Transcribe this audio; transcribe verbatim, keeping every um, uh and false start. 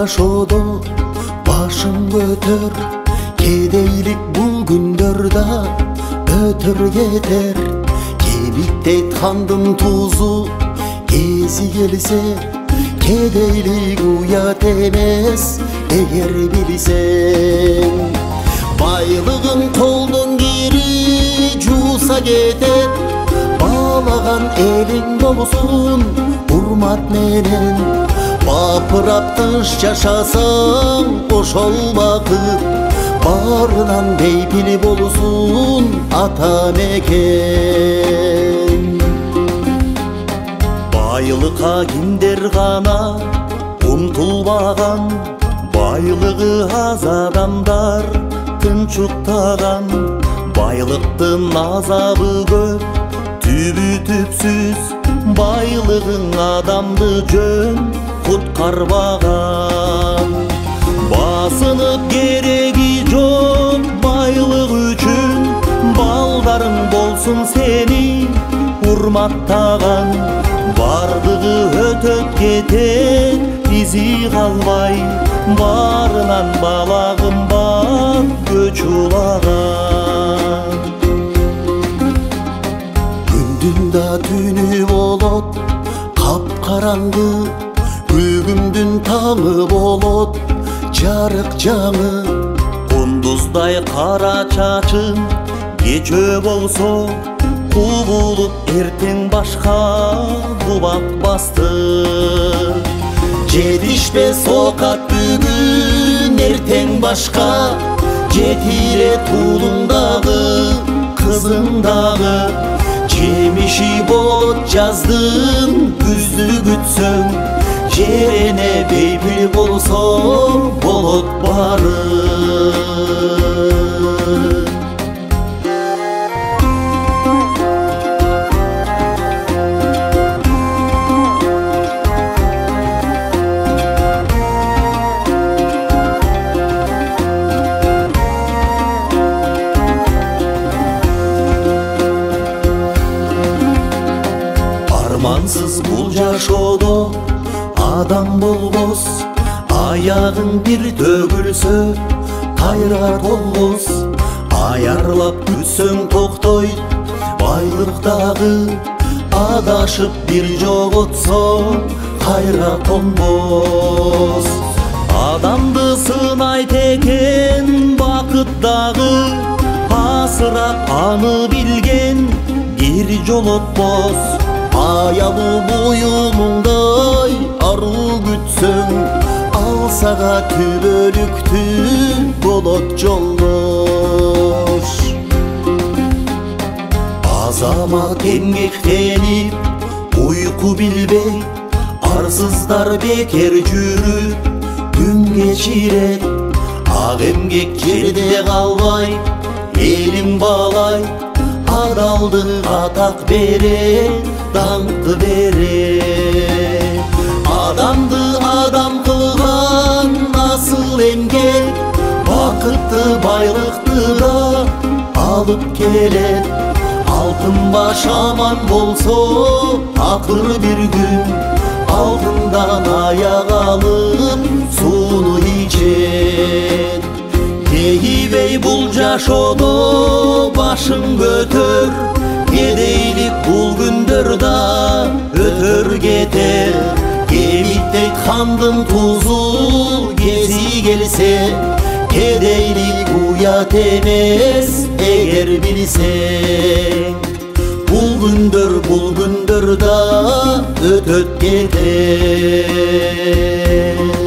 жашоодо башың көтөр, кедейлик бул күндөрдө өтөр кетер. Кебиктейт хандын тузу кези келсе, кедейлик уят эмес эгер билсең. Байлыгың колдон кири жууса кетет, баалаган элиң болсун урмат менен. Бапырап тынч жашасаң ошол бакыт, барынан бейпил болсун ата мекен. Байлыкка кимдер гана умтулбаган, байлыгы аз адамдар тынчуктаган. Байлыктын азабы көп, түбү түпсүз, байлыгың адамды жөн куткарбаган. Басынып кереги жок байлык үчүн, балдарың болсун сени урматтаган. Бардыгы өтөп кетет, изи калбай, барынан балагым бар көч улаган. Күндүн да түнү болот капкараңгы, күлгүмдүн таңы болот жарык жаңы. Кундуздай кара чачың кечөө болсо, кубулуп эртең башка кубак басты. Жетишпес окат бүгүн эртең башка, жетире туулуң дагы кызың дагы. Жемиши болот жаздын күздү күтсөң, жерене бейпил болсо болот бары. Армансыз бул жашоодо адам болбос, аягың бир төгүлсө кайра толбос. Аярлап күтсөң токтойт байлык дагы, адашып бир жоготсоң кайра конбос. Адамды сынайт экен бакыт дагы, асырап аны билген кир жолотпос. Аялуу буюмуңдай аруу күтсөң, ал сага түбөлүктүү болот жолдош. Азамат эмгектенип уйку билбей, арсыздар бекер жүрүп күн кечирет. Ак эмгек жерде калбай, элиң баалай, адалдык атак берет, даңкы берет. Адамды адам кылган асыл эмгек, бакытты байлыкты да алып келет. Алтын баш аман болсо акыр бир күн, алтындан аяк алып сууну ичет. Кейбей бул жашоодо башың көтөр, кедейлик бул күндөрдө өтөр кетер. Кебиктейт хандын тузу кези келсе, кедейлик уят эмес эгер билсең. Бул күндөр бул күндөрдө өтөт кетер.